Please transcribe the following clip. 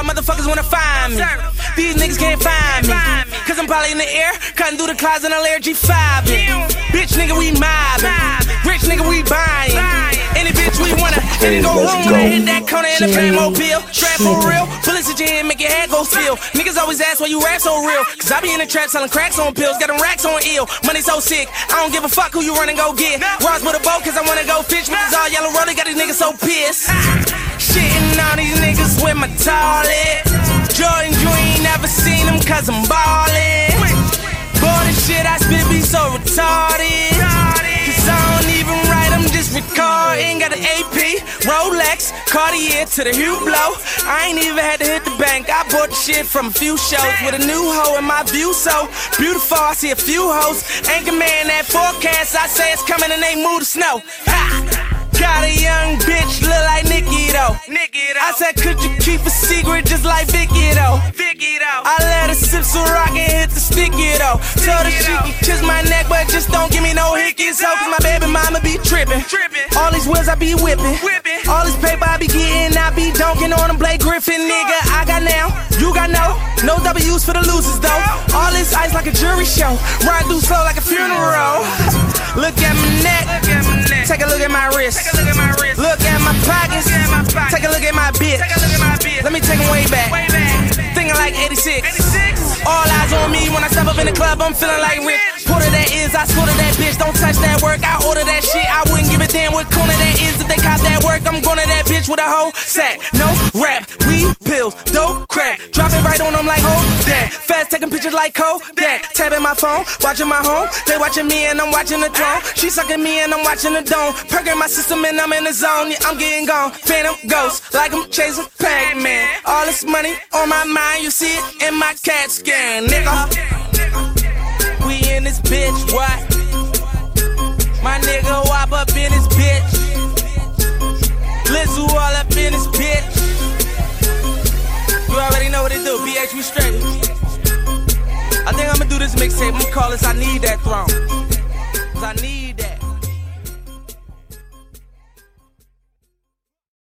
all motherfuckers wanna find me. These niggas can't find me, cause I'm probably in the air, cutting through the clouds in a Lair G5. Bitch nigga, we mobbing. Rich nigga, we buying. Any bitch we wanna, any go home when I hit that corner in the Playmobil. Strap for real, bullets at your head, make your head go still. Niggas always ask why you rap so real, cause I be in the trap selling cracks on pills, got them racks on ill. Money so sick, I don't give a fuck who you run and go get. Ross with a boat, cause I wanna go fish with this all yellow road, they got these niggas so pissed. Shitting on these niggas with my toilet. Jordan, you ain't never seen them cause I'm ballin'. Boy, the shit I spit be so retarded, cause I don't even write, I'm just recording. Got an AP, Rolex, Cartier to the Hublot. I ain't even had to hit the bank, I bought the shit from a few shows. With a new hoe in my view so beautiful, I see a few hoes. Anchor man that forecast, I say it's coming and they move the snow. Ha! Got a young bitch, look like Nicki though. I said, could you keep a secret just like Vicky though? I let her sip some rock and hit the sticky though. Told her she can kiss my neck, but just don't give me no hickeys, ho. Cause my baby mama be trippin'. All these wheels I be whippin'. All this paper I be gettin', I be dunking on them Blake Griffin, nigga. I got now, you got no W's for the losers though. All this ice like a jury show, ride through slow like a funeral. Look at my neck, take a look at my wrist. Look at my pockets, take a look at my bitch. Let me take them way back, thinking like 86. All eyes on me when I step up in the club, I'm feeling like Rick. Porter that is, I swear to that bitch, don't touch that work. I order that shit, I wouldn't give a damn what corner that is. If they cop that work, I'm going to that bitch with a whole sack. No rap, weed, pills, dope, crack. Drop it right on them like, hold that. Fast taking pictures like Kodak. Tapping my phone, watching my home. They watching me and I'm watching the throne. She sucking me and I'm watching the dome. Perking my system and I'm in the zone. Yeah, I'm getting gone. Phantom ghost, like I'm chasing Pac-Man. All this money on my mind, you see it in my CAT scan, nigga. We in this bitch, what? My nigga wop up in this bitch. Lizzo all up in this bitch. You already know what it do, BH, we straight. I think I'ma do this mixtape, I'ma call this I Need That Throne. Cause I need that.